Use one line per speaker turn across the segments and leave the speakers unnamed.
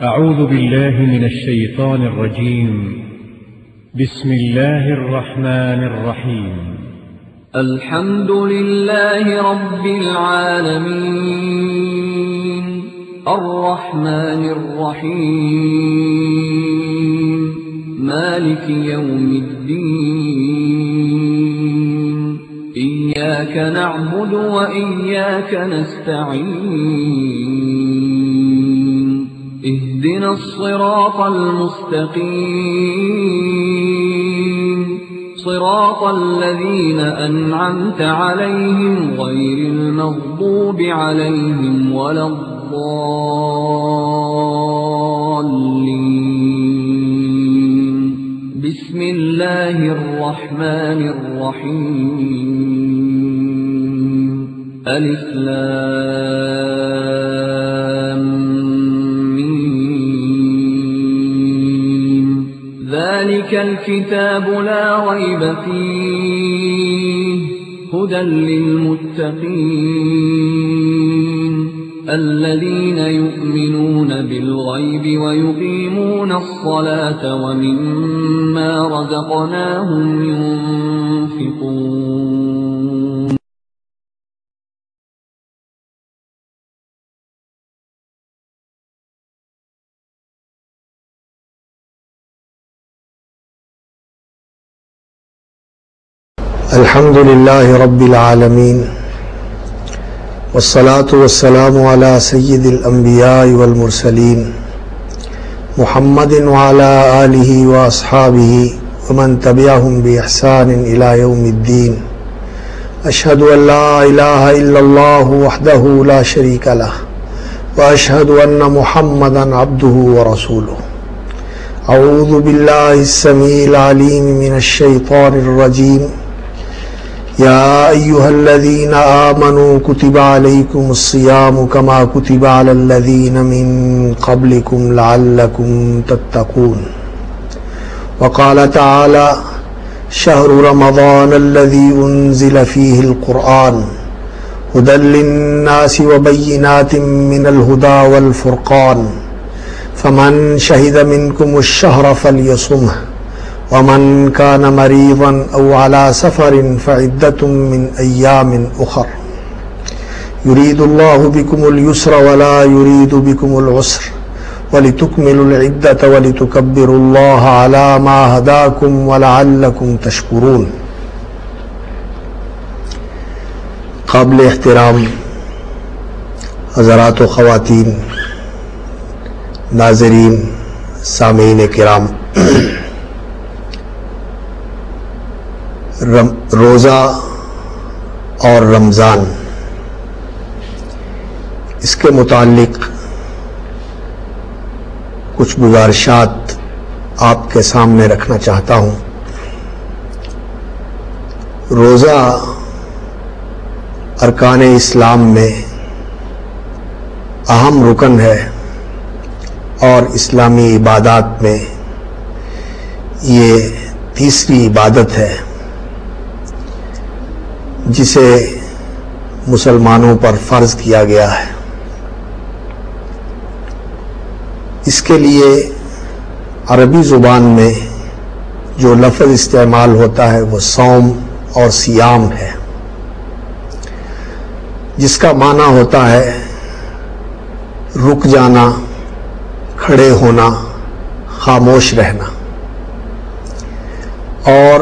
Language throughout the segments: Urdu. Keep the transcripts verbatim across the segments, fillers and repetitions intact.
أعوذ بالله من الشيطان الرجيم. بسم الله الرحمن الرحيم.
الحمد لله رب العالمين الرحمن الرحيم مالك يوم الدين إياك نعبد وإياك نستعين اهدنا الصراط المستقيم صراط الذين أنعمت عليهم غير المغضوب عليهم ولا الضالين. بسم الله الرحمن الرحيم. ألف لام ذلك الكتاب لا ريب فيه هدى للمتقين الذين يؤمنون بالغيب ويقيمون الصلاة ومما رزقناهم ينفقون.
الحمد لله رب العالمين والصلاة والسلام على سيد الأنبياء والمرسلين محمد وعلى آله وأصحابه ومن تبعهم بإحسان إلى يوم الدين. أشهد أن لا إله إلا الله وحده لا شريك له وأشهد أن محمدا عبده ورسوله. أعوذ بالله السميع العليم من الشيطان الرجيم. يا أيها الذين آمنوا كتب عليكم الصيام كما كتب على الذين من قبلكم لعلكم تتقون. وقال تعالى شهر رمضان الذي أنزل فيه القرآن هدى للناس وبينات من الهدى والفرقان فمن شهد منكم الشهر فليصمه ومن كان مريضا أو على سفر فعدة من أيام أخر يريد الله بكم اليسر ولا يريد بكم العسر ولتكملوا العدة ولتكبروا الله على ما هداكم ولعلكم تشكرون. قابل احترام حضرات و خواتین، ناظرین، سامعین کرام، روزہ اور رمضان، اس کے متعلق کچھ گزارشات آپ کے سامنے رکھنا چاہتا ہوں. روزہ ارکان اسلام میں اہم رکن ہے اور اسلامی عبادات میں یہ تیسری عبادت ہے جسے مسلمانوں پر فرض کیا گیا ہے. اس کے لیے عربی زبان میں جو لفظ استعمال ہوتا ہے وہ صوم اور صیام ہے، جس کا معنی ہوتا ہے رک جانا، کھڑے ہونا، خاموش رہنا. اور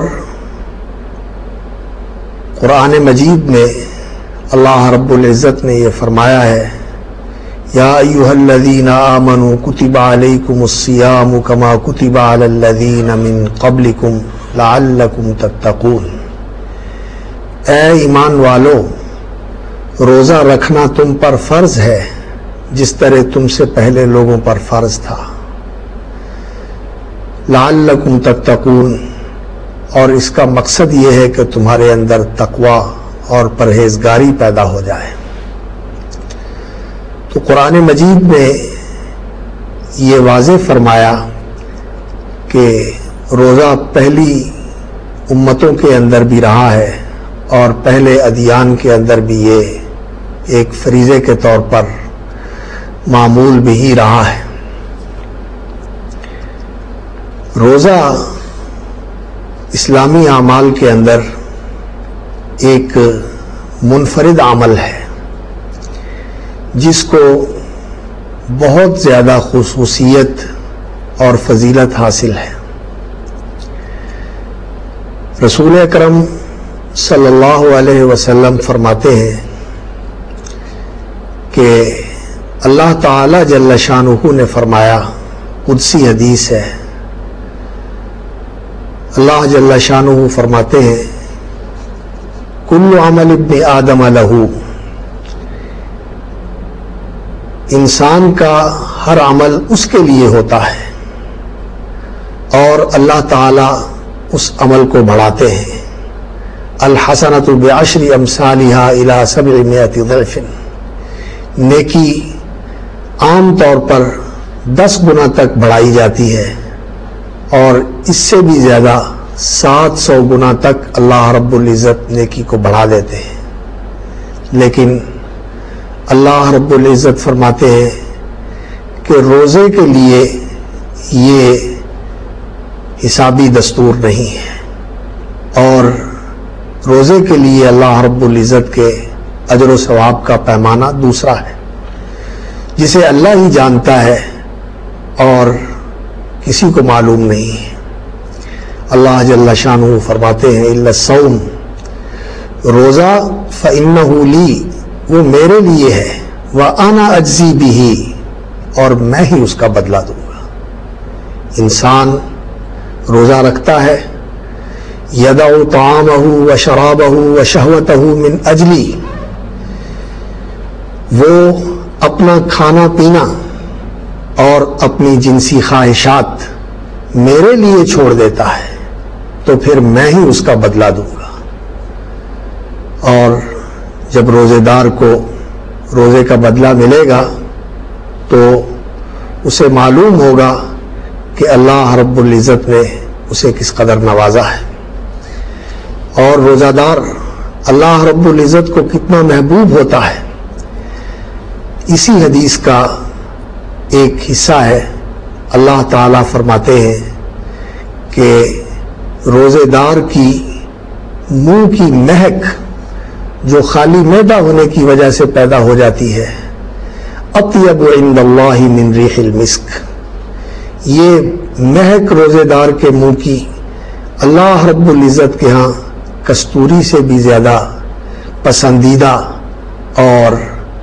قرآن مجید میں اللہ رب العزت نے یہ فرمایا ہے یا ایھا الذین آمنوا کتب علیکم الصیام کما کتب علی الذین من قبلکم لعلکم تتقون. اے ایمان والو، روزہ رکھنا تم پر فرض ہے جس طرح تم سے پہلے لوگوں پر فرض تھا. لعلکم تتقون، اور اس کا مقصد یہ ہے کہ تمہارے اندر تقوی اور پرہیزگاری پیدا ہو جائے. تو قرآن مجید میں یہ واضح فرمایا کہ روزہ پہلی امتوں کے اندر بھی رہا ہے اور پہلے ادیان کے اندر بھی یہ ایک فریضے کے طور پر معمول بھی ہی رہا ہے. روزہ اسلامی اعمال کے اندر ایک منفرد عمل ہے جس کو بہت زیادہ خصوصیت اور فضیلت حاصل ہے۔ رسول اکرم صلی اللہ علیہ وسلم فرماتے ہیں کہ اللہ تعالی جل شانہ نے فرمایا، قدسی حدیث ہے، اللہ جل شانہ فرماتے ہیں کل عمل ابن آدم لہو، انسان کا ہر عمل اس کے لیے ہوتا ہے اور اللہ تعالی اس عمل کو بڑھاتے ہیں۔ الحسنۃ بعشر امثالها الى سبعمائۃ ضعف، نیکی عام طور پر دس گنا تک بڑھائی جاتی ہے اور اس سے بھی زیادہ سات سو گنا تک اللہ رب العزت نیکی کو بڑھا دیتے ہیں، لیکن اللہ رب العزت فرماتے ہیں کہ روزے کے لیے یہ حسابی دستور نہیں ہے، اور روزے کے لیے اللہ رب العزت کے اجر و ثواب کا پیمانہ دوسرا ہے جسے اللہ ہی جانتا ہے اور کسی کو معلوم نہیں ہے۔ اللہ جل شانہ فرماتے ہیں الا الصوم، روزہ فإنہ لی، وہ میرے لیے ہے، وأنا أجزی بہ، اور میں ہی اس کا بدلہ دوں گا۔ انسان روزہ رکھتا ہے، یدع طعامہ وشرابہ وشہوتہ من اجلی، وہ اپنا کھانا پینا اور اپنی جنسی خواہشات میرے لیے چھوڑ دیتا ہے تو پھر میں ہی اس کا بدلہ دوں گا۔ اور جب روزے دار کو روزے کا بدلہ ملے گا تو اسے معلوم ہوگا کہ اللہ رب العزت نے اسے کس قدر نوازا ہے، اور روزہ دار اللہ رب العزت کو کتنا محبوب ہوتا ہے۔ اسی حدیث کا ایک حصہ ہے، اللہ تعالیٰ فرماتے ہیں کہ روزے دار کی منہ کی مہک جو خالی معدہ ہونے کی وجہ سے پیدا ہو جاتی ہے، اطیب عند اللہ من ریح المسک، یہ مہک روزے دار کے منہ کی اللہ رب العزت کے ہاں کستوری سے بھی زیادہ پسندیدہ اور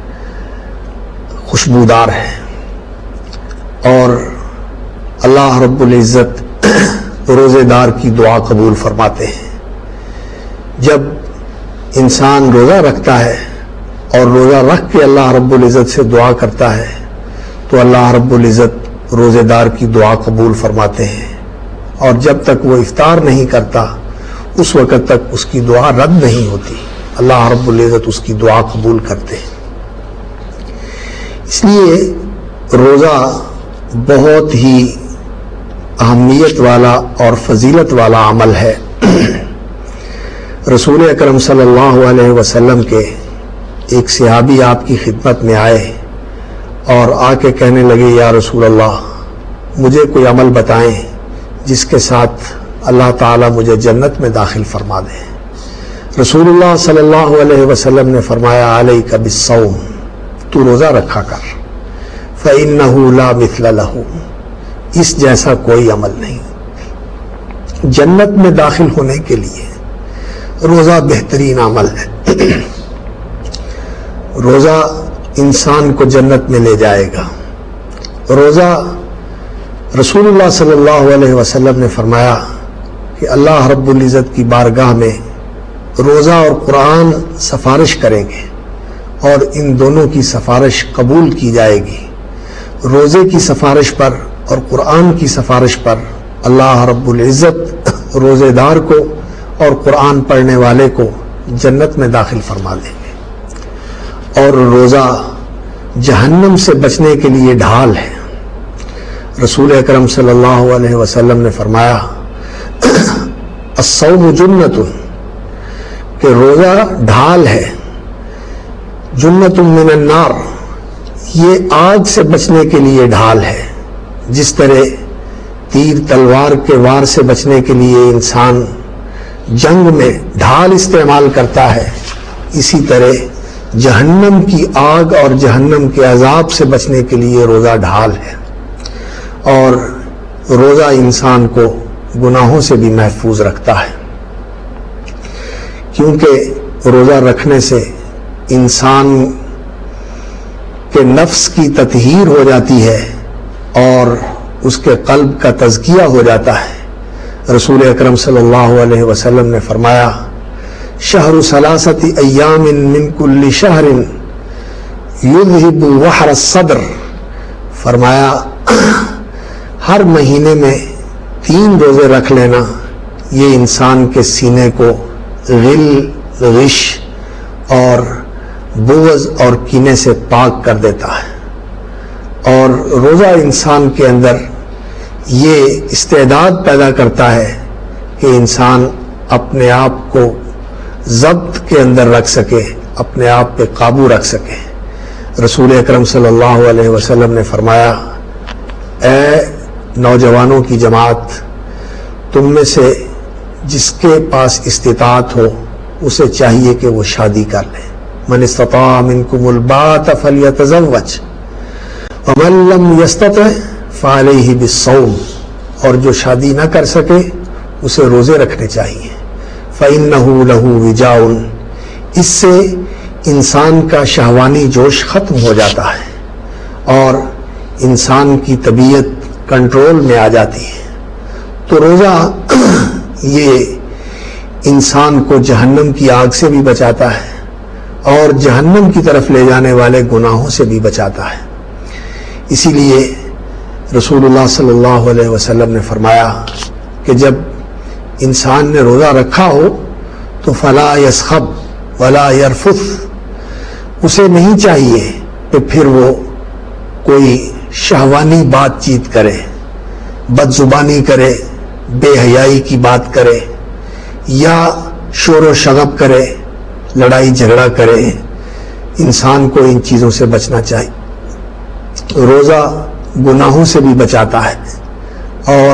خوشبودار ہے۔ اور اللہ رب العزت روزے دار کی دعا قبول فرماتے ہیں۔ جب انسان روزہ رکھتا ہے اور روزہ رکھ کے اللہ رب العزت سے دعا کرتا ہے تو اللہ رب العزت روزے دار کی دعا قبول فرماتے ہیں، اور جب تک وہ افطار نہیں کرتا اس وقت تک اس کی دعا رد نہیں ہوتی، اللہ رب العزت اس کی دعا قبول کرتے ہیں۔ اس لیے روزہ بہت ہی اہمیت والا اور فضیلت والا عمل ہے۔ رسول اکرم صلی اللہ علیہ وسلم کے ایک صحابی آپ کی خدمت میں آئے اور آ کے کہنے لگے، یا رسول اللہ، مجھے کوئی عمل بتائیں جس کے ساتھ اللہ تعالیٰ مجھے جنت میں داخل فرما دے۔ رسول اللہ صلی اللہ علیہ وسلم نے فرمایا، علیک بالصوم، تو روزہ رکھا کر، فإنہ لا مثل لہ، اس جیسا کوئی عمل نہیں۔ جنت میں داخل ہونے کے لیے روزہ بہترین عمل ہے۔ روزہ انسان کو جنت میں لے جائے گا۔ روزہ رسول اللہ صلی اللہ علیہ وسلم نے فرمایا کہ اللہ رب العزت کی بارگاہ میں روزہ اور قرآن سفارش کریں گے اور ان دونوں کی سفارش قبول کی جائے گی۔ روزے کی سفارش پر اور قرآن کی سفارش پر اللہ رب العزت روزے دار کو اور قرآن پڑھنے والے کو جنت میں داخل فرما دیں گے۔ اور روزہ جہنم سے بچنے کے لیے ڈھال ہے۔ رسول اکرم صلی اللہ علیہ وسلم نے فرمایا، الصوم جنت، کہ روزہ ڈھال ہے، جنت من النار، یہ آگ سے بچنے کے لیے ڈھال ہے۔ جس طرح تیر تلوار کے وار سے بچنے کے لیے انسان جنگ میں ڈھال استعمال کرتا ہے، اسی طرح جہنم کی آگ اور جہنم کے عذاب سے بچنے کے لیے روزہ ڈھال ہے، اور روزہ انسان کو گناہوں سے بھی محفوظ رکھتا ہے، کیونکہ روزہ رکھنے سے انسان کے نفس کی تطہیر ہو جاتی ہے اور اس کے قلب کا تزکیہ ہو جاتا ہے۔ رسول اکرم صلی اللہ علیہ وسلم نے فرمایا شہر ثلاثۃ ایام من کل شہر یذہب وحر الصدر، فرمایا ہر مہینے میں تین روزے رکھ لینا یہ انسان کے سینے کو غل، غش اور بغض اور کینے سے پاک کر دیتا ہے، اور روزہ انسان کے اندر یہ استعداد پیدا کرتا ہے کہ انسان اپنے آپ کو ضبط کے اندر رکھ سکے، اپنے آپ پہ قابو رکھ سکے۔ رسول اکرم صلی اللہ علیہ وسلم نے فرمایا اے نوجوانوں کی جماعت، تم میں سے جس کے پاس استطاعت ہو اسے چاہیے کہ وہ شادی کر لے، من استطاع منکم الباءۃ فلیتزوج ومن لم یستطع فعلیہ بالصوم، اور جو شادی نہ کر سکے اسے روزے رکھنے چاہیے، فإنہ لہ وجاء، اس سے انسان کا شہوانی جوش ختم ہو جاتا ہے اور انسان کی طبیعت کنٹرول میں آ جاتی ہے۔ تو روزہ یہ انسان کو جہنم کی آگ سے بھی بچاتا ہے اور جہنم کی طرف لے جانے والے گناہوں سے بھی بچاتا ہے۔ اسی لیے رسول اللہ صلی اللہ علیہ وسلم نے فرمایا کہ جب انسان نے روزہ رکھا ہو تو فلا یسخب ولا یرفث، اسے نہیں چاہیے کہ پھر وہ کوئی شہوانی بات چیت کرے، بد زبانی کرے، بے حیائی کی بات کرے یا شور و شغب کرے، لڑائی جھگڑا کرے۔ انسان کو ان چیزوں سے بچنا چاہیے۔ روزہ گناہوں سے بھی بچاتا ہے اور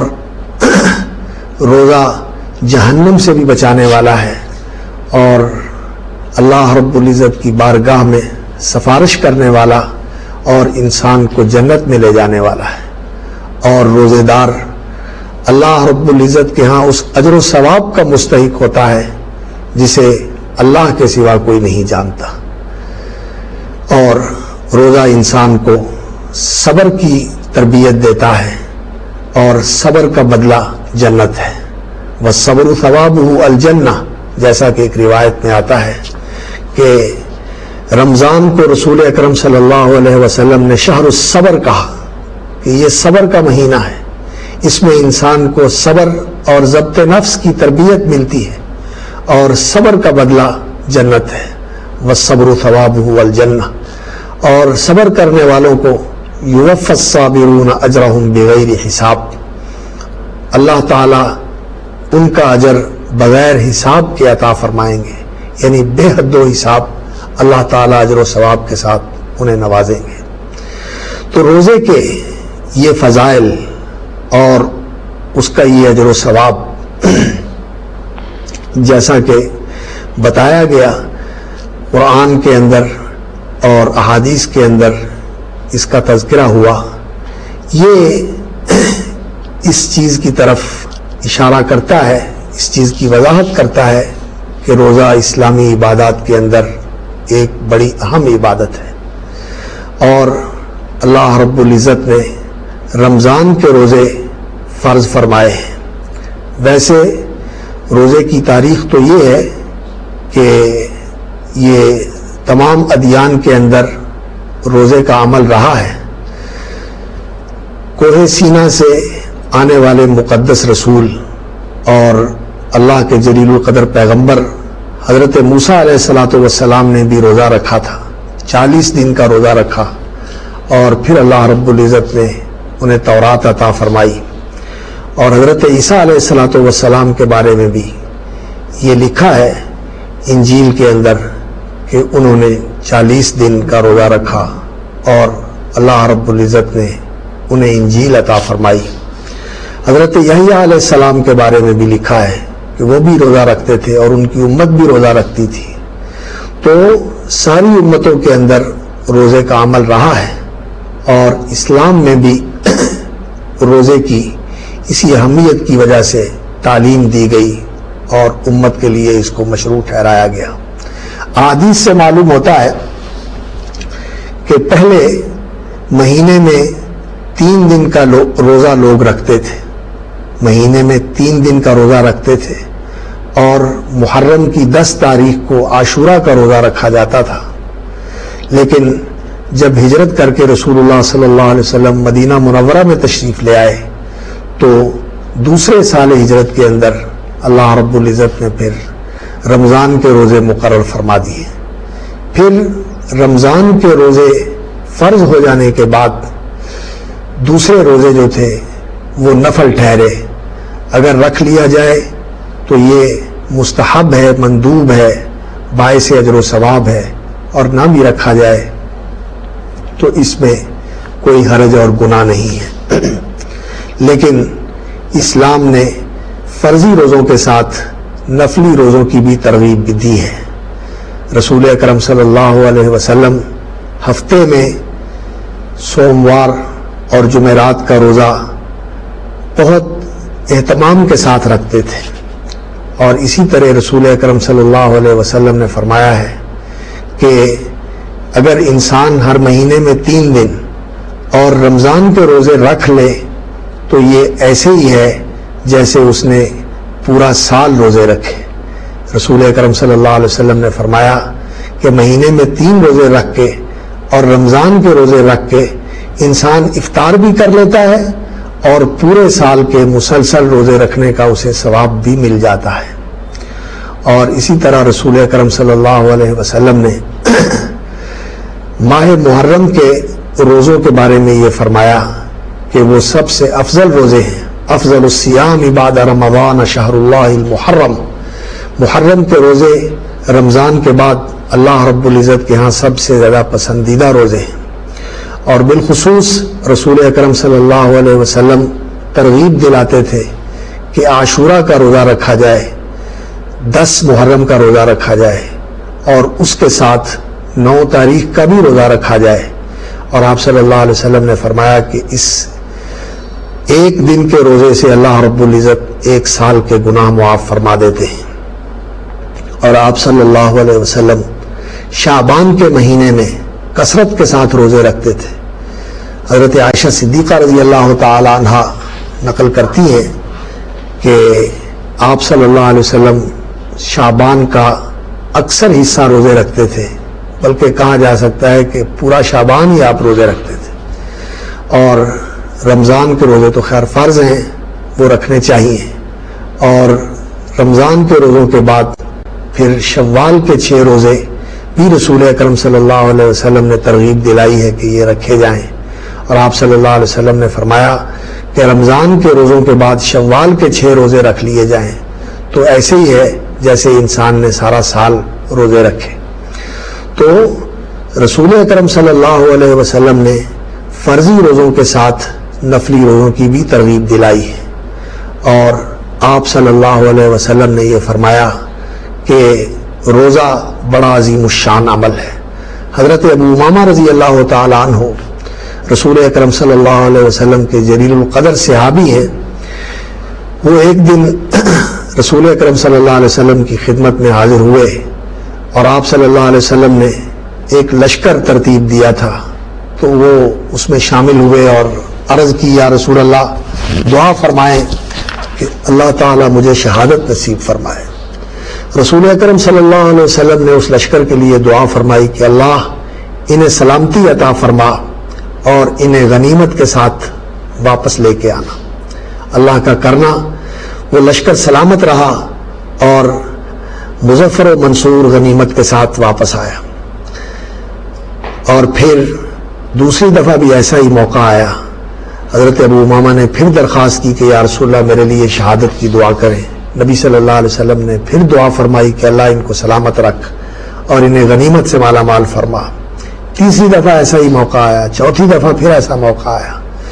روزہ جہنم سے بھی بچانے والا ہے، اور اللہ رب العزت کی بارگاہ میں سفارش کرنے والا اور انسان کو جنت میں لے جانے والا ہے۔ اور روزے دار اللہ رب العزت کے ہاں اس اجر و ثواب کا مستحق ہوتا ہے جسے اللہ کے سوا کوئی نہیں جانتا۔ اور روزہ انسان کو صبر کی تربیت دیتا ہے اور صبر کا بدلہ جنت ہے۔ والصبر ثوابہ الجنہ، جیسا کہ ایک روایت میں آتا ہے کہ رمضان کو رسول اکرم صلی اللہ علیہ وسلم نے شہر الصبر کہا کہ یہ صبر کا مہینہ ہے، اس میں انسان کو صبر اور ضبط نفس کی تربیت ملتی ہے اور صبر کا بدلہ جنت ہے۔ والصبر ثوابہ الجنہ، اور صبر کرنے والوں کو یوفی الصابرون اجرہم بغیر حساب، اللہ تعالی ان کا اجر بغیر حساب کے عطا فرمائیں گے، یعنی بے حد و حساب اللہ تعالی اجر و ثواب کے ساتھ انہیں نوازیں گے۔ تو روزے کے یہ فضائل اور اس کا یہ اجر و ثواب جیسا کہ بتایا گیا قرآن کے اندر اور احادیث کے اندر اس کا تذکرہ ہوا، یہ اس چیز کی طرف اشارہ کرتا ہے، اس چیز کی وضاحت کرتا ہے کہ روزہ اسلامی عبادات کے اندر ایک بڑی اہم عبادت ہے، اور اللہ رب العزت نے رمضان کے روزے فرض فرمائے ہیں۔ ویسے روزے کی تاریخ تو یہ ہے کہ یہ تمام ادیان کے اندر روزے کا عمل رہا ہے۔ کوہ سینا سے آنے والے مقدس رسول اور اللہ کے جلیل القدر پیغمبر حضرت موسیٰ علیہ الصلوۃ والسلام نے بھی روزہ رکھا تھا، چالیس دن کا روزہ رکھا، اور پھر اللہ رب العزت نے انہیں تورات عطا فرمائی۔ اور حضرت عیسیٰ علیہ الصلوۃ والسلام کے بارے میں بھی یہ لکھا ہے انجیل کے اندر کہ انہوں نے چالیس دن کا روزہ رکھا اور اللہ رب العزت نے انہیں انجیل عطا فرمائی۔ حضرت یحییٰ علیہ السلام کے بارے میں بھی لکھا ہے کہ وہ بھی روزہ رکھتے تھے اور ان کی امت بھی روزہ رکھتی تھی. تو ساری امتوں کے اندر روزے کا عمل رہا ہے اور اسلام میں بھی روزے کی اسی اہمیت کی وجہ سے تعلیم دی گئی اور امت کے لیے اس کو مشروع ٹھہرایا گیا. احادیث سے معلوم ہوتا ہے کہ پہلے مہینے میں تین دن کا روزہ لوگ رکھتے تھے، مہینے میں تین دن کا روزہ رکھتے تھے اور محرم کی دس تاریخ کو عاشورہ کا روزہ رکھا جاتا تھا. لیکن جب ہجرت کر کے رسول اللہ صلی اللہ علیہ وسلم مدینہ منورہ میں تشریف لے آئے تو دوسرے سال ہجرت کے اندر اللہ رب العزت نے پھر رمضان کے روزے مقرر فرما دیے. پھر رمضان کے روزے فرض ہو جانے کے بعد دوسرے روزے جو تھے وہ نفل ٹھہرے. اگر رکھ لیا جائے تو یہ مستحب ہے، مندوب ہے، باعث اجر و ثواب ہے، اور نہ بھی رکھا جائے تو اس میں کوئی حرج اور گناہ نہیں ہے. لیکن اسلام نے فرضی روزوں کے ساتھ نفلی روزوں کی بھی ترغیب دی ہے. رسول اکرم صلی اللہ علیہ وسلم ہفتے میں سوموار اور جمعرات کا روزہ بہت اہتمام کے ساتھ رکھتے تھے، اور اسی طرح رسول اکرم صلی اللہ علیہ وسلم نے فرمایا ہے کہ اگر انسان ہر مہینے میں تین دن اور رمضان کے روزے رکھ لے تو یہ ایسے ہی ہے جیسے اس نے پورا سال روزے رکھے. رسول اکرم صلی اللہ علیہ وسلم نے فرمایا کہ مہینے میں تین روزے رکھ کے اور رمضان کے روزے رکھ کے انسان افطار بھی کر لیتا ہے اور پورے سال کے مسلسل روزے رکھنے کا اسے ثواب بھی مل جاتا ہے. اور اسی طرح رسول اکرم صلی اللہ علیہ وسلم نے ماہ محرم کے روزوں کے بارے میں یہ فرمایا کہ وہ سب سے افضل روزے ہیں. افضل الصیام بعد رمضان شہر اللہ المحرم. محرم کے روزے رمضان کے بعد اللہ رب العزت کے ہاں سب سے زیادہ پسندیدہ روزے ہیں. اور بالخصوص رسول اکرم صلی اللہ علیہ وسلم ترغیب دلاتے تھے کہ عاشورہ کا روزہ رکھا جائے، دس محرم کا روزہ رکھا جائے اور اس کے ساتھ نو تاریخ کا بھی روزہ رکھا جائے. اور آپ صلی اللہ علیہ وسلم نے فرمایا کہ اس ایک دن کے روزے سے اللہ رب العزت ایک سال کے گناہ معاف فرما دیتے ہیں. اور آپ صلی اللہ علیہ وسلم شعبان کے مہینے میں کثرت کے ساتھ روزے رکھتے تھے. حضرت عائشہ صدیقہ رضی اللہ تعالی عنہا نقل کرتی ہیں کہ آپ صلی اللہ علیہ وسلم شعبان کا اکثر حصہ روزے رکھتے تھے، بلکہ کہا جا سکتا ہے کہ پورا شعبان ہی آپ روزے رکھتے تھے. اور رمضان کے روزے تو خیر فرض ہیں، وہ رکھنے چاہیے. اور رمضان کے روزوں کے بعد پھر شوال کے چھ روزے بھی رسول اکرم صلی اللہ علیہ وسلم نے ترغیب دلائی ہے کہ یہ رکھے جائیں. اور آپ صلی اللہ علیہ وسلم نے فرمایا کہ رمضان کے روزوں کے بعد شوال کے چھ روزے رکھ لیے جائیں تو ایسے ہی ہے جیسے انسان نے سارا سال روزے رکھے. تو رسول اکرم صلی اللہ علیہ وسلم نے فرضی روزوں کے ساتھ نفلی روزوں کی بھی ترغیب دلائی ہے. اور آپ صلی اللہ علیہ وسلم نے یہ فرمایا کہ روزہ بڑا عظیم الشان عمل ہے. حضرت ابو امامہ رضی اللہ تعالی عنہ رسول اکرم صلی اللہ علیہ وسلم کے جلیل القدر صحابی ہیں. وہ ایک دن رسول اکرم صلی اللہ علیہ وسلم کی خدمت میں حاضر ہوئے اور آپ صلی اللہ علیہ وسلم نے ایک لشکر ترتیب دیا تھا تو وہ اس میں شامل ہوئے اور عرض کی یا رسول اللہ دعا فرمائیں کہ اللہ تعالیٰ مجھے شہادت نصیب فرمائے. رسول اکرم صلی اللہ علیہ وسلم نے اس لشکر کے لیے دعا فرمائی کہ اللہ انہیں سلامتی عطا فرما اور انہیں غنیمت کے ساتھ واپس لے کے آنا. اللہ کا کرنا وہ لشکر سلامت رہا اور مظفر و منصور غنیمت کے ساتھ واپس آیا. اور پھر دوسری دفعہ بھی ایسا ہی موقع آیا. حضرت ابو امامہ نے پھر درخواست کی کہ یا رسول اللہ میرے لیے شہادت کی دعا کریں. نبی صلی اللہ علیہ وسلم نے پھر دعا فرمائی کہ اللہ ان کو سلامت رکھ اور انہیں غنیمت سے مالا مال فرما. تیسری دفعہ ایسا ہی موقع آیا، چوتھی دفعہ پھر ایسا موقع آیا.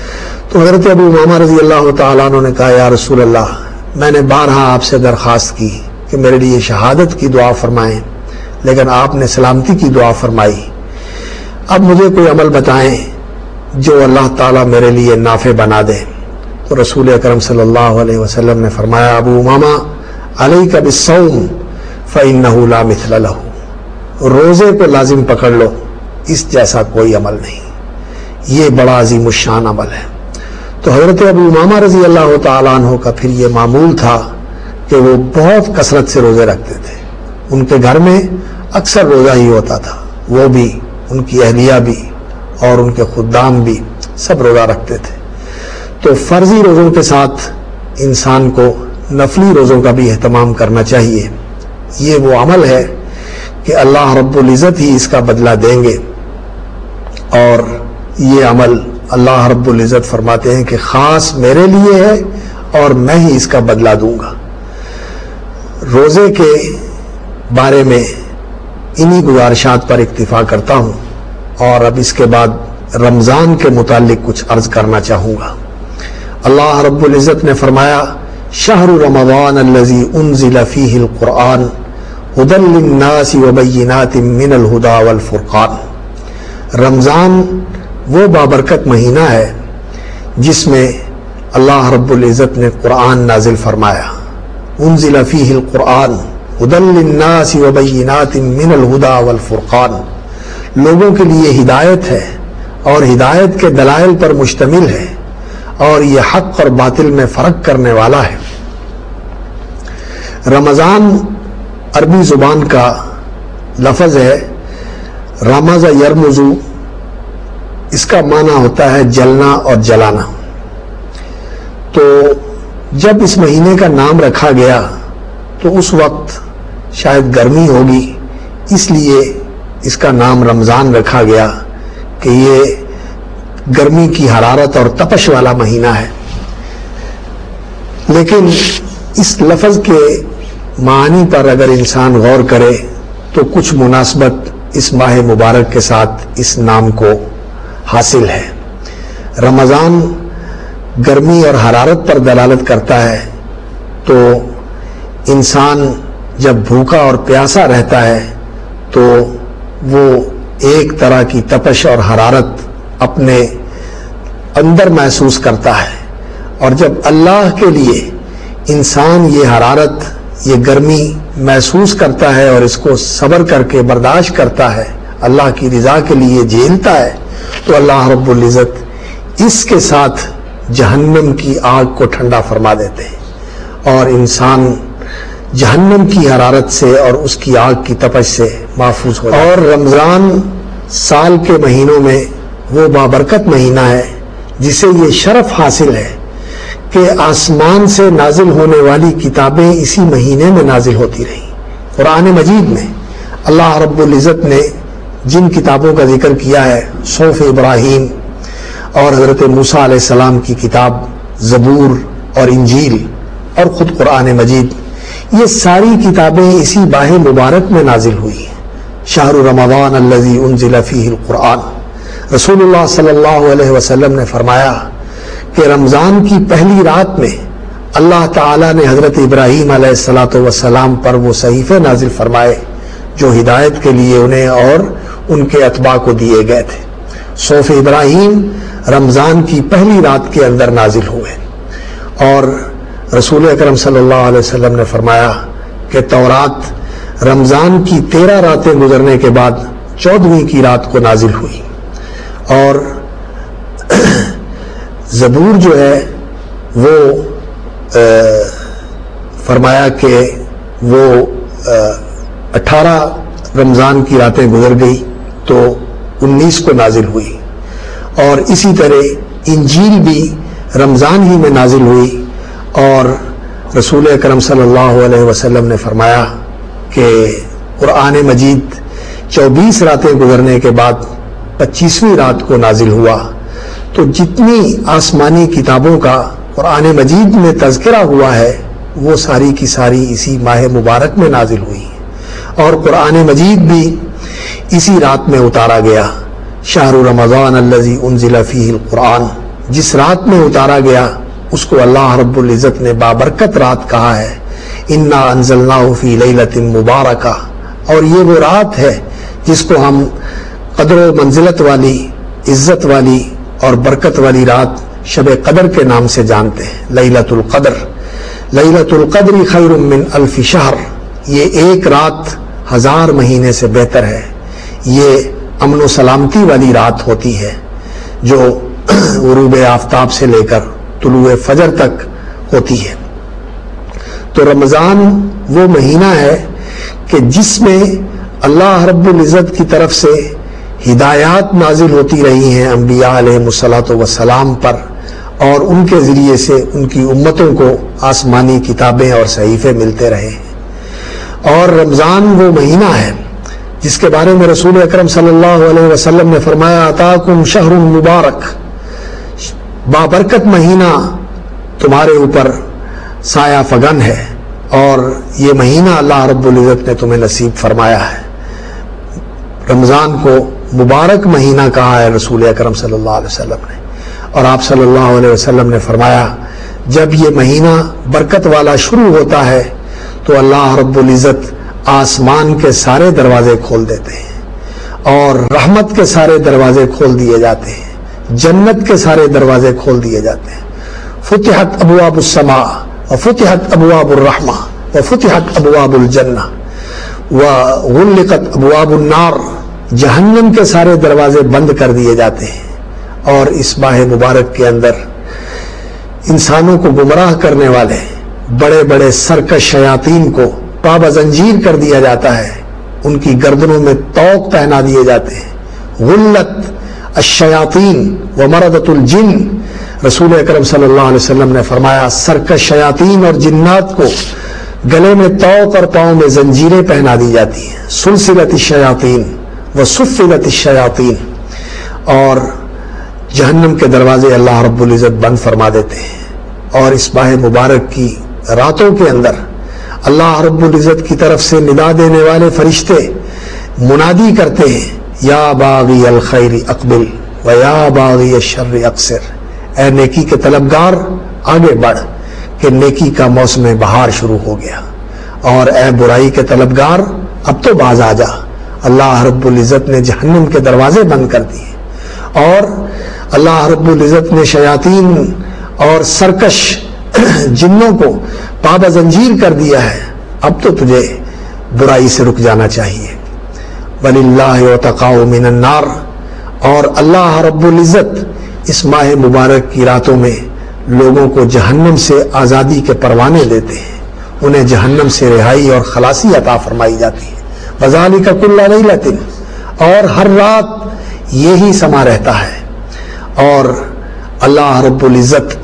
تو حضرت ابو امامہ رضی اللہ تعالیٰ عنہ نے کہا یا رسول اللہ میں نے بارہا آپ سے درخواست کی کہ میرے لیے شہادت کی دعا فرمائیں، لیکن آپ نے سلامتی کی دعا فرمائی، اب مجھے کوئی عمل بتائیں جو اللہ تعالیٰ میرے لیے نافع بنا دے۔ تو رسول اکرم صلی اللہ علیہ وسلم نے فرمایا ابو امامہ علیک بالصوم فإنہ لا مثل لہ، روزے کو لازم پکڑ لو، اس جیسا کوئی عمل نہیں، یہ بڑا عظیم الشان عمل ہے۔ تو حضرت ابو امامہ رضی اللہ تعالیٰ عنہ کا پھر یہ معمول تھا کہ وہ بہت کثرت سے روزے رکھتے تھے، ان کے گھر میں اکثر روزہ ہی ہوتا تھا، وہ بھی، ان کی اہلیہ بھی اور ان کے خدام بھی سب روزہ رکھتے تھے۔ تو فرضی روزوں کے ساتھ انسان کو نفلی روزوں کا بھی اہتمام کرنا چاہیے، یہ وہ عمل ہے کہ اللہ رب العزت ہی اس کا بدلہ دیں گے، اور یہ عمل اللہ رب العزت فرماتے ہیں کہ خاص میرے لیے ہے اور میں ہی اس کا بدلہ دوں گا۔ روزے کے بارے میں انہی گزارشات پر اکتفا کرتا ہوں، اور اب اس کے بعد رمضان کے متعلق کچھ عرض کرنا چاہوں گا۔ اللہ رب العزت نے فرمایا شہر رمضان الذی انزل فیہ القرآن ھدی للناس وبینات من الھدی والفرقان، رمضان وہ بابرکت مہینہ ہے جس میں اللہ رب العزت نے قرآن نازل فرمایا، انزل فیہ القرآن ھدی للناس وبینات من الھدی والفرقان، لوگوں کے لیے ہدایت ہے اور ہدایت کے دلائل پر مشتمل ہے، اور یہ حق اور باطل میں فرق کرنے والا ہے۔ رمضان عربی زبان کا لفظ ہے رمض یرمزو، اس کا معنی ہوتا ہے جلنا اور جلانا۔ تو جب اس مہینے کا نام رکھا گیا تو اس وقت شاید گرمی ہوگی، اس لیے اس کا نام رمضان رکھا گیا کہ یہ گرمی کی حرارت اور تپش والا مہینہ ہے۔ لیکن اس لفظ کے معنی پر اگر انسان غور کرے تو کچھ مناسبت اس ماہ مبارک کے ساتھ اس نام کو حاصل ہے۔ رمضان گرمی اور حرارت پر دلالت کرتا ہے، تو انسان جب بھوکا اور پیاسا رہتا ہے تو وہ ایک طرح کی تپش اور حرارت اپنے اندر محسوس کرتا ہے، اور جب اللہ کے لیے انسان یہ حرارت، یہ گرمی محسوس کرتا ہے اور اس کو صبر کر کے برداشت کرتا ہے، اللہ کی رضا کے لیے جھیلتا ہے، تو اللہ رب العزت اس کے ساتھ جہنم کی آگ کو ٹھنڈا فرما دیتے ہیں، اور انسان جہنم کی حرارت سے اور اس کی آگ کی تپش سے محفوظ ہو جاتا ہے۔ اور رمضان سال کے مہینوں میں وہ بابرکت مہینہ ہے جسے یہ شرف حاصل ہے کہ آسمان سے نازل ہونے والی کتابیں اسی مہینے میں نازل ہوتی رہیں۔ قرآن مجید میں اللہ رب العزت نے جن کتابوں کا ذکر کیا ہے، صحف ابراہیم اور حضرت موسیٰ علیہ السلام کی کتاب زبور اور انجیل اور خود قرآن مجید، یہ ساری کتابیں اسی ماہ مبارک میں نازل ہوئی ہیں۔ شہر رمضان الذی انزل فیہ القرآن، رسول اللہ صلی اللہ علیہ وسلم نے فرمایا کہ رمضان کی پہلی رات میں اللہ تعالیٰ نے حضرت ابراہیم علیہ الصلاۃ والسلام پر وہ صحیفے نازل فرمائے جو ہدایت کے لیے انہیں اور ان کے اتباع کو دیے گئے تھے۔ صحف ابراہیم رمضان کی پہلی رات کے اندر نازل ہوئے، اور رسول اکرم صلی اللہ علیہ وسلم نے فرمایا کہ تورات رمضان کی تیرہ راتیں گزرنے کے بعد چودہویں کی رات کو نازل ہوئی، اور زبور جو ہے وہ فرمایا کہ وہ اٹھارہ رمضان کی راتیں گزر گئی تو انیس کو نازل ہوئی، اور اسی طرح انجیل بھی رمضان ہی میں نازل ہوئی، اور رسول اکرم صلی اللہ علیہ وسلم نے فرمایا کہ قرآن مجید چوبیس راتیں گزرنے کے بعد پچیسویں رات کو نازل ہوا۔ تو جتنی آسمانی کتابوں کا قرآن مجید میں تذکرہ ہوا ہے وہ ساری کی ساری اسی ماہ مبارک میں نازل ہوئی، اور قرآن مجید بھی اسی رات میں اتارا گیا۔ شہر رمضان الذی انزل فیہ القرآن جس رات میں اتارا گیا اس کو اللہ رب العزت نے بابرکت رات کہا ہے. انا انزلناہ فی لیلۃ مبارکہ، اور یہ وہ رات ہے جس کو ہم قدر و منزلت والی، عزت والی اور برکت والی رات شب قدر کے نام سے جانتے ہیں. لیلۃ القدر، لیلۃ القدر خیر من الف شہر، یہ ایک رات ہزار مہینے سے بہتر ہے. یہ امن و سلامتی والی رات ہوتی ہے جو غروب آفتاب سے لے کر طلوع فجر تک ہوتی ہے. تو رمضان وہ مہینہ ہے کہ جس میں اللہ رب العزت کی طرف سے ہدایات نازل ہوتی رہی ہیں انبیاء علیہ الصلوۃ والسلام پر، اور ان کے ذریعے سے ان کی امتوں کو آسمانی کتابیں اور صحیفے ملتے رہے ہیں. اور رمضان وہ مہینہ ہے جس کے بارے میں رسول اکرم صلی اللہ علیہ وسلم نے فرمایا اتاکم شہر مبارک، بابرکت مہینہ تمہارے اوپر سایہ فگن ہے، اور یہ مہینہ اللہ رب العزت نے تمہیں نصیب فرمایا ہے. رمضان کو مبارک مہینہ کہا ہے رسول اکرم صلی اللہ علیہ وسلم نے، اور آپ صلی اللہ علیہ وسلم نے فرمایا جب یہ مہینہ برکت والا شروع ہوتا ہے تو اللہ رب العزت آسمان کے سارے دروازے کھول دیتے ہیں اور رحمت کے سارے دروازے کھول دیے جاتے ہیں، جنت کے سارے دروازے کھول دیے جاتے ہیں. فتحت ابواب السماء وفتحت ابواب الرحمہ وفتحت ابواب الجنہ وغلقت ابواب النار، جہنم کے سارے دروازے بند کر دیے جاتے ہیں. اور اس ماہ مبارک کے اندر انسانوں کو گمراہ کرنے والے بڑے بڑے سرکش شیاطین کو پابہ زنجیر کر دیا جاتا ہے، ان کی گردنوں میں طوق پہنا دیے جاتے ہیں. غلت الشیاطین ومردۃ الجن، رسول اکرم صلی اللہ علیہ وسلم نے فرمایا سرکش شیاطین اور جنات کو گلے میں طوق اور پاؤں میں زنجیریں پہنا دی جاتی ہیں. سلسلۃ الشیاطین وسفلت الشیاطین، اور جہنم کے دروازے اللہ رب العزت بند فرما دیتے ہیں. اور اس ماہ مبارک کی راتوں کے اندر اللہ رب العزت کی طرف سے ندا دینے والے فرشتے منادی کرتے ہیں یا باغی الخیر اقبل و یا باغی الشر اقصر، اے نیکی کے طلبگار آگے بڑھ کہ نیکی کا موسم بہار شروع ہو گیا، اور اے برائی کے طلبگار اب تو باز آ جا، اللہ رب العزت نے جہنم کے دروازے بند کر دیے، اور اللہ رب العزت نے شیاطین اور سرکش جنوں کو پابہ زنجیر کر دیا ہے، اب تو تجھے برائی سے رک جانا چاہیے. وَلِلَّهِ وَتَقَاءُ مِنَ النَّارِ، اور اللہ رب العزت اس ماہ مبارک کی راتوں میں لوگوں کو جہنم سے آزادی کے پروانے دیتے ہیں، انہیں جہنم سے رہائی اور خلاصی عطا فرمائی جاتی ہے. وَذَلِكَ كُلَّ لَيْلَةٍ، اور ہر رات یہی سما رہتا ہے. اور اللہ رب العزت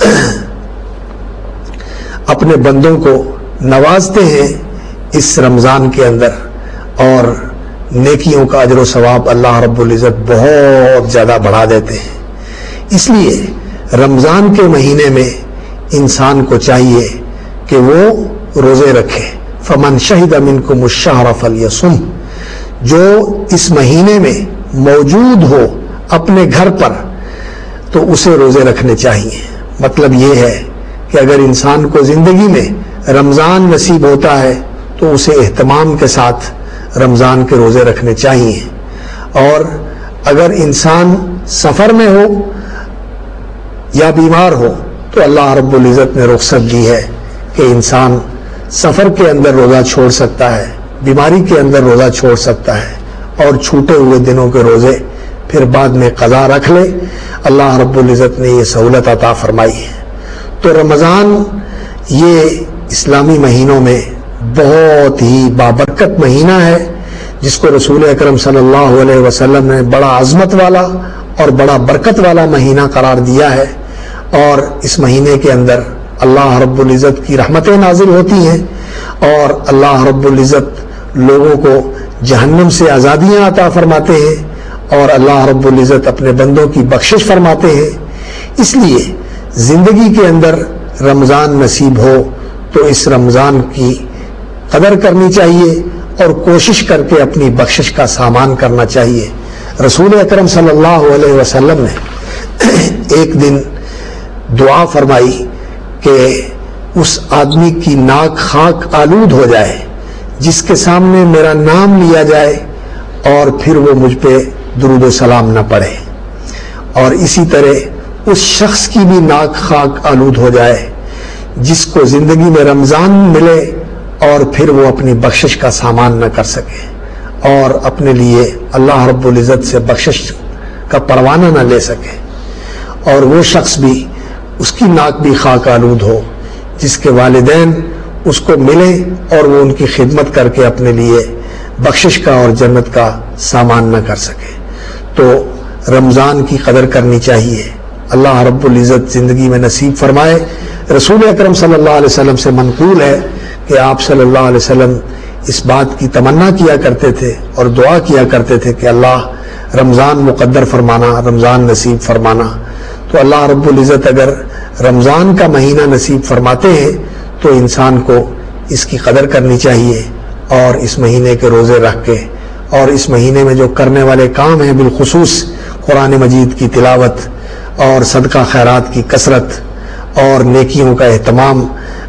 اپنے بندوں کو نوازتے ہیں اس رمضان کے اندر، اور نیکیوں کا اجر و ثواب اللہ رب العزت بہت زیادہ بڑھا دیتے ہیں. اس لیے رمضان کے مہینے میں انسان کو چاہیے کہ وہ روزے رکھے. فمن شہد منکم الشہر فلیصم، جو اس مہینے میں موجود ہو اپنے گھر پر تو اسے روزے رکھنے چاہیے. مطلب یہ ہے کہ اگر انسان کو زندگی میں رمضان نصیب ہوتا ہے تو اسے اہتمام کے ساتھ رمضان کے روزے رکھنے چاہیے. اور اگر انسان سفر میں ہو یا بیمار ہو تو اللہ رب العزت نے رخصت دی ہے کہ انسان سفر کے اندر روزہ چھوڑ سکتا ہے، بیماری کے اندر روزہ چھوڑ سکتا ہے، اور چھوٹے ہوئے دنوں کے روزے پھر بعد میں قضا رکھ لے. اللہ رب العزت نے یہ سہولت عطا فرمائی ہے. تو رمضان یہ اسلامی مہینوں میں بہت ہی بابرکت مہینہ ہے جس کو رسول اکرم صلی اللہ علیہ وسلم نے بڑا عظمت والا اور بڑا برکت والا مہینہ قرار دیا ہے. اور اس مہینے کے اندر اللہ رب العزت کی رحمتیں نازل ہوتی ہیں، اور اللہ رب العزت لوگوں کو جہنم سے آزادیاں عطا فرماتے ہیں، اور اللہ رب العزت اپنے بندوں کی بخشش فرماتے ہیں. اس لیے زندگی کے اندر رمضان نصیب ہو تو اس رمضان کی قدر کرنی چاہیے اور کوشش کر کے اپنی بخشش کا سامان کرنا چاہیے. رسول اکرم صلی اللہ علیہ وسلم نے ایک دن دعا فرمائی کہ اس آدمی کی ناک خاک آلود ہو جائے جس کے سامنے میرا نام لیا جائے اور پھر وہ مجھ پہ درود و سلام نہ پڑھے، اور اسی طرح اس شخص کی بھی ناک خاک آلود ہو جائے جس کو زندگی میں رمضان ملے اور پھر وہ اپنی بخشش کا سامان نہ کر سکے اور اپنے لیے اللہ رب العزت سے بخشش کا پروانہ نہ لے سکے، اور وہ شخص بھی اس کی ناک بھی خاک آلود ہو جس کے والدین اس کو ملے اور وہ ان کی خدمت کر کے اپنے لیے بخشش کا اور جنت کا سامان نہ کر سکے۔ تو رمضان کی قدر کرنی چاہیے، اللہ رب العزت زندگی میں نصیب فرمائے۔ رسول اکرم صلی اللہ علیہ وسلم سے منقول ہے کہ آپ صلی اللہ علیہ وسلم اس بات کی تمنا کیا کرتے تھے اور دعا کیا کرتے تھے کہ اللہ رمضان مقدر فرمانا، رمضان نصیب فرمانا۔ تو اللہ رب العزت اگر رمضان کا مہینہ نصیب فرماتے ہیں تو انسان کو اس کی قدر کرنی چاہیے اور اس مہینے کے روزے رکھ کے اور اس مہینے میں جو کرنے والے کام ہیں، بالخصوص قرآن مجید کی تلاوت اور صدقہ خیرات کی کثرت اور نیکیوں کا اہتمام،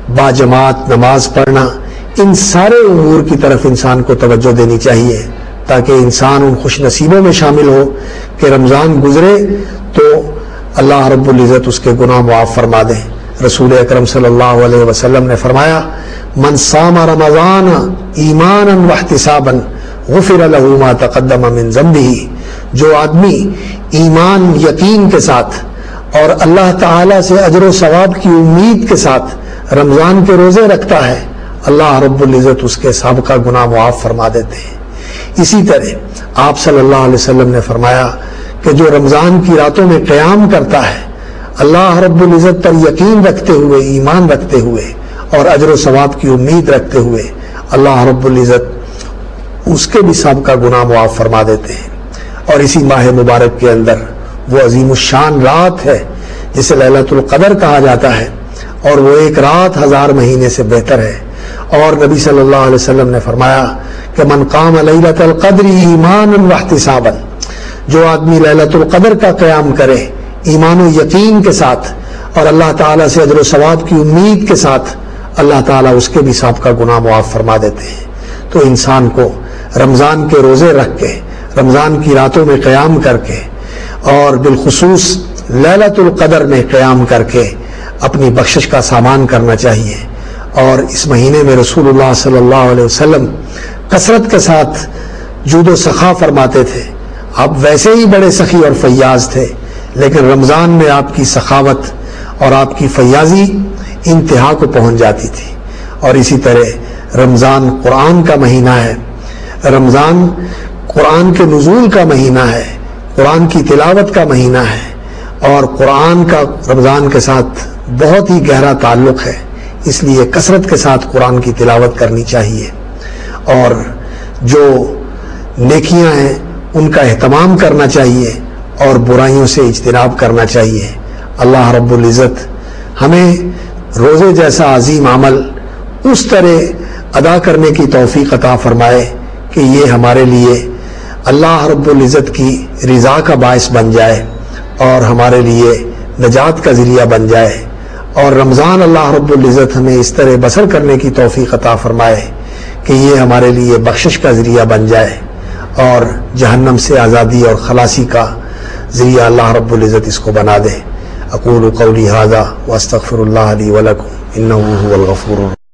باجماعت نماز پڑھنا، ان سارے امور کی طرف انسان کو توجہ دینی چاہیے تاکہ انسان ان خوش نصیبوں میں شامل ہو کہ رمضان گزرے تو اللہ رب العزت اس کے گناہ معاف فرما دے۔ رسول اکرم صلی اللہ علیہ وسلم نے فرمایا، من صام رمضان ایمانا واحتسابا غفر له ما تقدم من ذنبه، جو آدمی ایمان یقین کے ساتھ اور اللہ تعالی سے اجر و ثواب کی امید کے ساتھ رمضان کے روزے رکھتا ہے، اللہ رب العزت اس کے سابقہ گناہ معاف فرما دیتے ہیں۔ اسی طرح آپ صلی اللہ علیہ وسلم نے فرمایا کہ جو رمضان کی راتوں میں قیام کرتا ہے اللہ رب العزت پر یقین رکھتے ہوئے، ایمان رکھتے ہوئے اور اجر و ثواب کی امید رکھتے ہوئے، اللہ رب العزت اس کے بھی سابقہ گناہ معاف فرما دیتے ہیں۔ اور اسی ماہ مبارک کے اندر وہ عظیم الشان رات ہے جسے لیلۃ القدر کہا جاتا ہے، اور وہ ایک رات ہزار مہینے سے بہتر ہے۔ اور نبی صلی اللہ علیہ وسلم نے فرمایا کہ من قام لیلۃ القدر ایمانا واحتسابا، جو آدمی لیلۃ القدر کا قیام کرے ایمان و یقین کے ساتھ اور اللہ تعالیٰ سے اجر و ثواب کی امید کے ساتھ، اللہ تعالیٰ اس کے بھی سابقہ گناہ معاف فرما دیتے ہیں۔ تو انسان کو رمضان کے روزے رکھ کے، رمضان کی راتوں میں قیام کر کے اور بالخصوص لیلۃ القدر میں قیام کر کے اپنی بخشش کا سامان کرنا چاہیے۔ اور اس مہینے میں رسول اللہ صلی اللہ علیہ وسلم کثرت کے ساتھ جود و سخا فرماتے تھے۔ آپ ویسے ہی بڑے سخی اور فیاض تھے، لیکن رمضان میں آپ کی سخاوت اور آپ کی فیاضی انتہا کو پہنچ جاتی تھی۔ اور اسی طرح رمضان قرآن کا مہینہ ہے، رمضان قرآن کے نزول کا مہینہ ہے، قرآن کی تلاوت کا مہینہ ہے، اور قرآن کا رمضان کے ساتھ بہت ہی گہرا تعلق ہے، اس لیے کثرت کے ساتھ قرآن کی تلاوت کرنی چاہیے اور جو نیکیاں ہیں ان کا اہتمام کرنا چاہیے اور برائیوں سے اجتناب کرنا چاہیے۔ اللہ رب العزت ہمیں روزے جیسا عظیم عمل اس طرح ادا کرنے کی توفیق عطا فرمائے کہ یہ ہمارے لیے اللہ رب العزت کی رضا کا باعث بن جائے اور ہمارے لیے نجات کا ذریعہ بن جائے، اور رمضان اللہ رب العزت ہمیں اس طرح بسر کرنے کی توفیق عطا فرمائے کہ یہ ہمارے لیے بخشش کا ذریعہ بن جائے اور جہنم سے آزادی اور خلاصی کا ذریعہ اللہ رب العزت اس کو بنا دے۔ اقول قولی ھذا واستغفر اللہ لی ولکم انہ ھو الغفور الرحیم۔